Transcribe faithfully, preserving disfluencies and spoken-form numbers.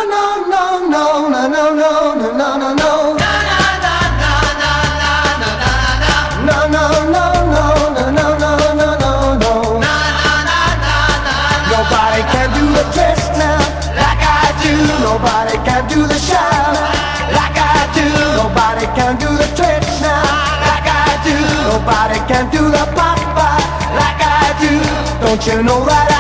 Nobody can do the shine like I do. Nobody can do the tricks now like I do. Nobody can do the pop like I do. Don't you know that